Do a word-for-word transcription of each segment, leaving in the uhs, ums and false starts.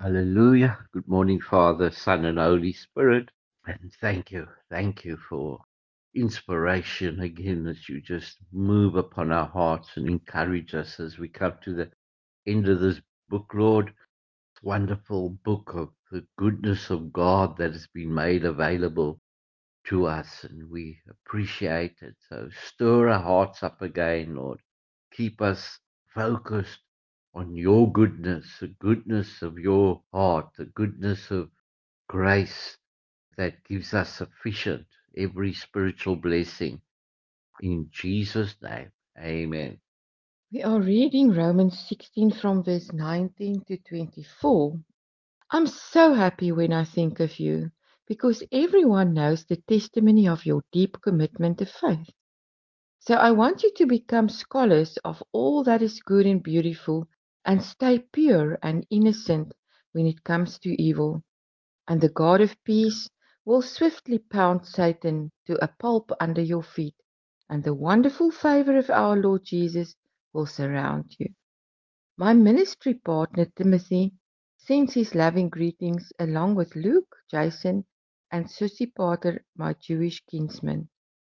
Hallelujah. Good morning, Father, Son, and Holy Spirit. And thank you. Thank you for inspiration again as you just move upon our hearts and encourage us as we come to the end of this book, Lord. Wonderful book of the goodness of God that has been made available to us, and we appreciate it. So stir our hearts up again, Lord. Keep us focused on your goodness, the goodness of your heart, the goodness of grace that gives us sufficient every spiritual blessing. In Jesus' name, amen. We are reading Romans sixteen from verse nineteen to twenty-four. I'm so happy when I think of you, because everyone knows the testimony of your deep commitment to faith. So I want you to become scholars of all that is good and beautiful, and stay pure and innocent when it comes to evil. And the God of peace will swiftly pound Satan to a pulp under your feet, and the wonderful favor of our Lord Jesus will surround you. My ministry partner Timothy sends his loving greetings along with Luke, Jason, and Sosipater, my Jewish kinsman.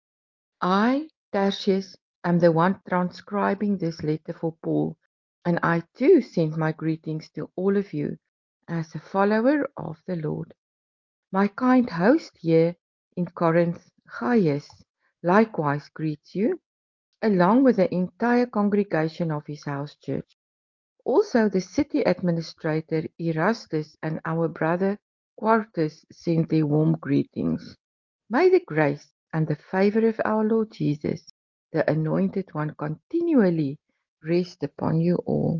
I, Tertius, am the one transcribing this letter for Paul, and I too send my greetings to all of you as a follower of the Lord. My kind host here in Corinth, Gaius, likewise greets you, along with the entire congregation of his house church. Also the city administrator Erastus and our brother Quartus send their warm greetings. May the grace and the favor of our Lord Jesus, the Anointed One, continually rest upon you all.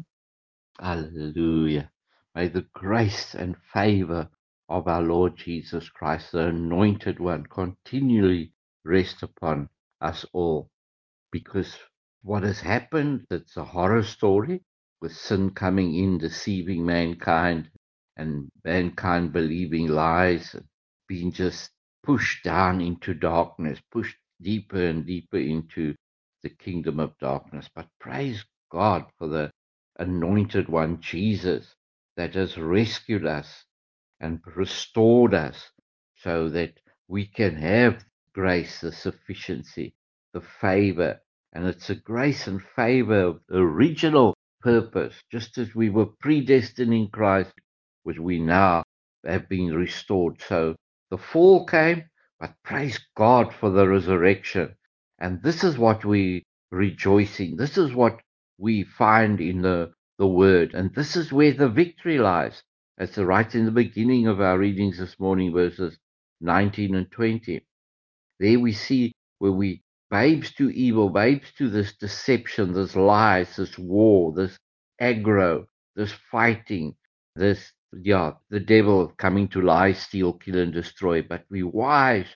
Hallelujah. May the grace and favor of our Lord Jesus Christ, the Anointed One, continually rest upon us all. Because what has happened, it's a horror story with sin coming in, deceiving mankind, and mankind believing lies, and being just pushed down into darkness, pushed deeper and deeper into the kingdom of darkness. But praise God for the anointed one, Jesus, that has rescued us and restored us so that we can have grace, the sufficiency, the favor. And it's a grace and favor of the original purpose, just as we were predestined in Christ, which we now have been restored. So the fall came, but praise God for the resurrection. And this is what we rejoice in. This is what we find in the, the word. And this is where the victory lies. As right in the beginning of our readings this morning, verses nineteen and twenty. There we see where we babes to evil, babes to this deception, this lies, this war, this aggro, this fighting, this, yeah, the devil coming to lie, steal, kill, and destroy. But we wise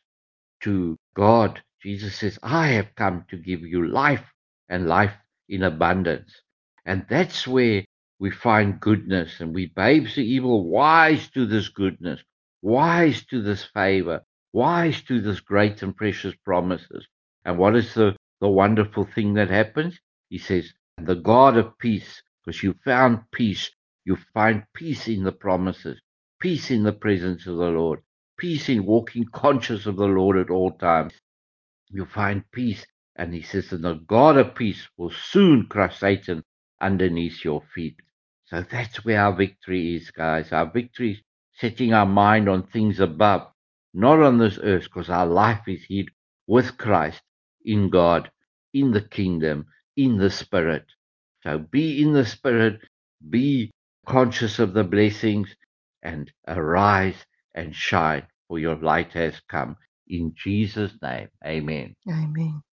to God. Jesus says, I have come to give you life and life in abundance. And that's where we find goodness, and we babes to evil, wise to this goodness, wise to this favor, wise to this great and precious promises. And what is the, the wonderful thing that happens? He says, the God of peace, because you found peace, you find peace in the promises, peace in the presence of the Lord, peace in walking conscious of the Lord at all times. You find peace. And he says, and the God of peace will soon crush Satan underneath your feet. So that's where our victory is, guys. Our victory is setting our mind on things above, not on this earth, because our life is hid with Christ in God, in the kingdom, in the Spirit. So be in the Spirit, be conscious of the blessings, and arise and shine, for your light has come. In Jesus' name, amen. Amen.